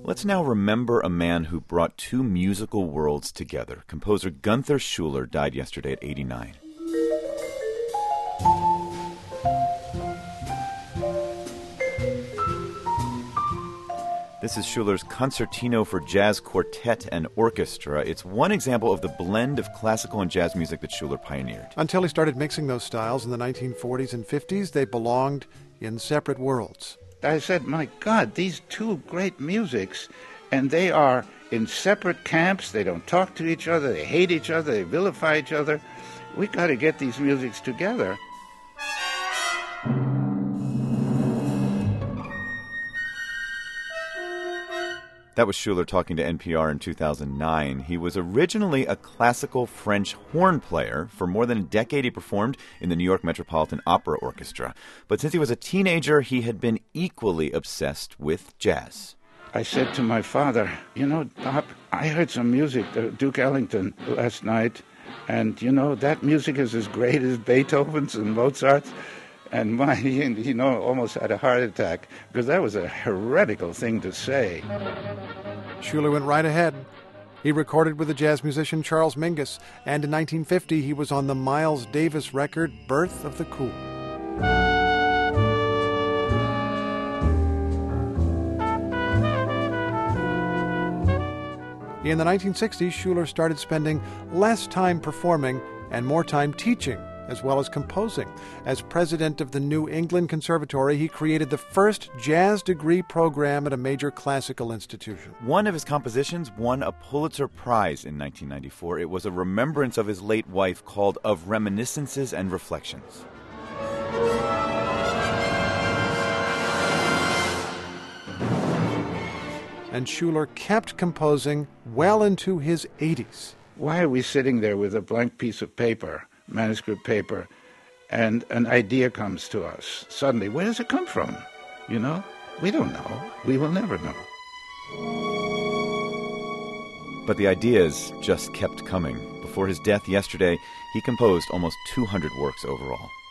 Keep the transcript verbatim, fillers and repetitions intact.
Let's now remember a man who brought two musical worlds together. Composer Gunther Schuller died yesterday at eighty-nine. This is Schuller's Concertino for Jazz Quartet and Orchestra. It's one example of the blend of classical and jazz music that Schuller pioneered. Until he started mixing those styles in the nineteen forties and fifties, they belonged in separate worlds. I said, my God, these two great musics, and they are in separate camps. They don't talk to each other. They hate each other. They vilify each other. We got to get these musics together. That was Schuller talking to N P R in two thousand nine. He was originally a classical French horn player. For more than a decade, he performed in the New York Metropolitan Opera Orchestra. But since he was a teenager, he had been equally obsessed with jazz. I said to my father, you know, Pop, I heard some music, uh, Duke Ellington, last night, and, you know, that music is as great as Beethoven's and Mozart's. And my, he, you know, almost had a heart attack because that was a heretical thing to say. Schuller went right ahead. He recorded with the jazz musician Charles Mingus, and in nineteen fifty he was on the Miles Davis record, Birth of the Cool. In the nineteen sixties, Schuller started spending less time performing and more time teaching, as well as composing. As president of the New England Conservatory, he created the first jazz degree program at a major classical institution. One of his compositions won a Pulitzer Prize in nineteen ninety-four. It was a remembrance of his late wife called Of Reminiscences and Reflections. And Schuller kept composing well into his eighties. Why are we sitting there with a blank piece of paper, manuscript paper, and an idea comes to us suddenly? Where does it come from? You know, we don't know. We will never know. But the ideas just kept coming. Before his death yesterday, he composed almost two hundred works overall.